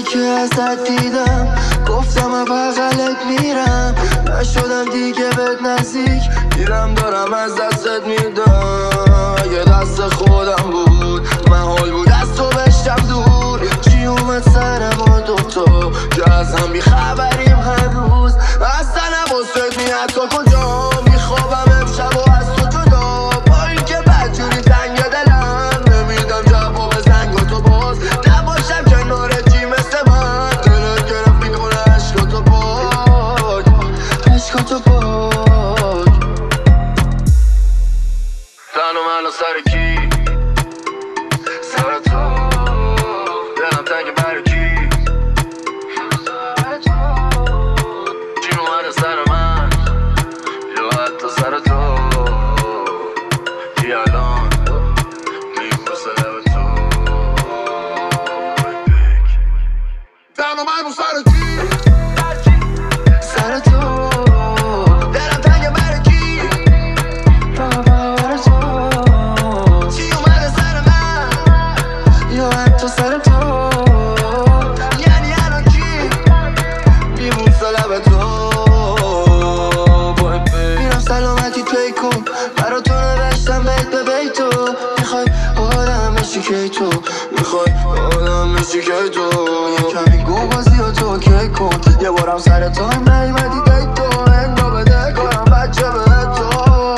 که ازت دیدم گفتم از بغلت میرم، نشدم دیگه بهت نزدیک، دیرم دارم از دستت میدم. اگه دست خودم بود محال بود از تو بشتم دور، چی اومد سر ما دوتا که از هم بیخبریم هر روز. اصلا نباست میاد تو کجا میخوابم امشب و از تو جدا، با این که بدجوری تنگ دلم نمیدم جواب زنگ تو باز نباشم کنارت چی مثل من، دلت گرفت میکنه عشقاتو پاک، عشقاتو پاک. تنو منو سر کی؟ سر تو. دلم تنگ برای کی؟ سر تو. چی اومده سر من یا حتی سر تو؟ چی الان میبوسه لب تو؟ تنو منو سر کی؟ سر تو. دلم تنگ برای کی؟ برای تو. چی اومده سر من یا حتی سر تو؟ یعنی الان کی میبوسه لب تو؟ میرم سلامتی پی کن، برا تو نوشتم بیت به بیت تو، میخوای آدم بشی که تو، میخوای آدم بشی که تو، یه کمی گو بازی و تو کی کن، یه بارم سر تو هم نیمدی دیت تو، انگا بده کنم بچه به تو.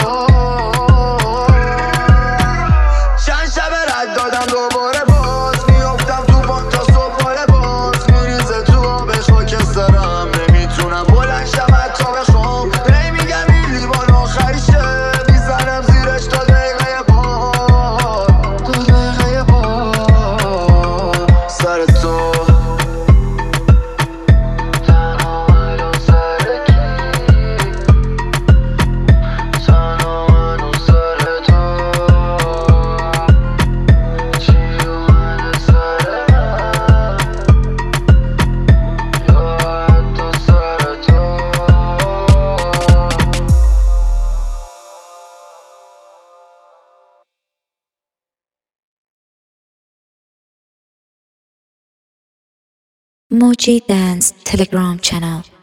چند شب رد دادم دوباره باز میافتم تو بان تا صبح باز، میریزه تو آب خاکسترم نمیتونم بلند شم حتی بخوام، نمیگم این لیوان آخریشه میزنم زیرش تا دقیقه بار، تا دقیقه بار. سر تو. تنها منو سر کی؟ تنها منو سر تو. چی اومده سر من یا حتی سر تو؟ Moji Dance Telegram channel.